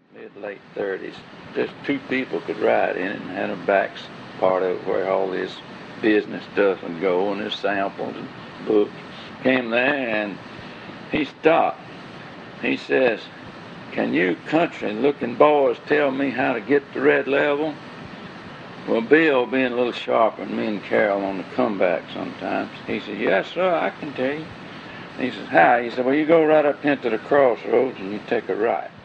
mid-late 30s. Just two people could ride in it and had a back part of it where all this business stuff would go and his samples and books. Came there and he stopped. He says, "Can you country-looking boys tell me how to get to Red Level?" Well, Bill, being a little sharper than me and Carol on the comeback sometimes, he said, "Yes, sir, I can tell you." And he says, "How?" He said, "Well, you go right up into the crossroads and you take a right."